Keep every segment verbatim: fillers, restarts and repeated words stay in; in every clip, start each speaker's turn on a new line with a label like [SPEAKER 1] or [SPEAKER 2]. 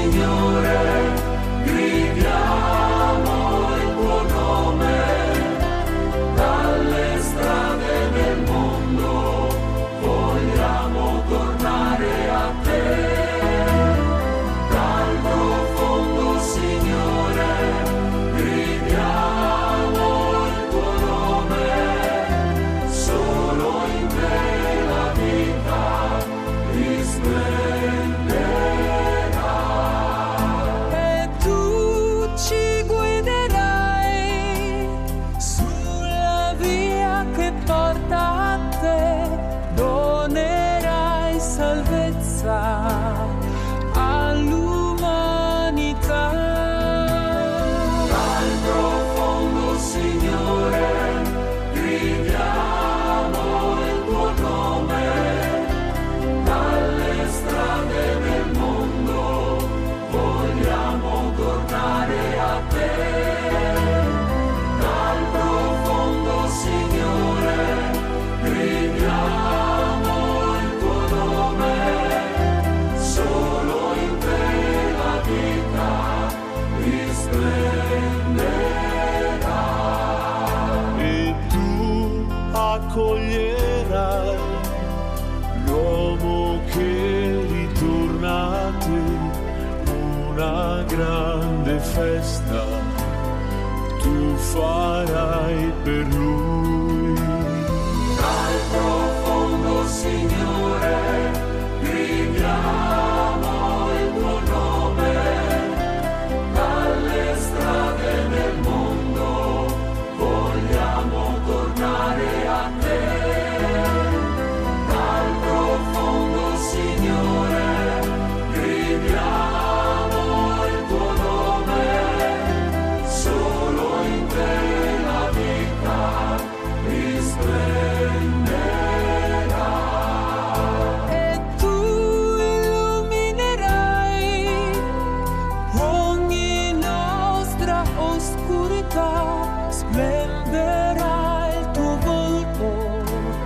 [SPEAKER 1] Signore, gridiamo il tuo nome, dalle strade del mondo vogliamo tornare a te. Dal profondo, Signore, gridiamo il tuo nome, solo in te la vita risplenderà.
[SPEAKER 2] E tu ci guiderai sulla via che porta a te, donerai salvezza all'umanità.
[SPEAKER 1] Dal profondo, Signore, gridiamo il tuo nome, dalle strade del mondo vogliamo tornare a te. Dal profondo, Signore, gridiamo il tuo nome, solo in te la vita risplenderà.
[SPEAKER 3] E tu accoglierai l'uomo che ritorna a te, una grande festa tu farai per lui.
[SPEAKER 1] Dal profondo, Signore, gridiamo il tuo nome, dalle strade del mondo vogliamo tornare a te. Dal profondo, Signore, gridiamo il tuo nome, solo in te la vita risplenderà.
[SPEAKER 2] E tu illuminerai ogni nostra oscurità, splenderà il tuo volto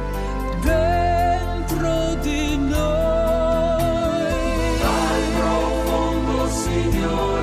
[SPEAKER 2] dentro di noi.
[SPEAKER 1] Dal profondo, Signore,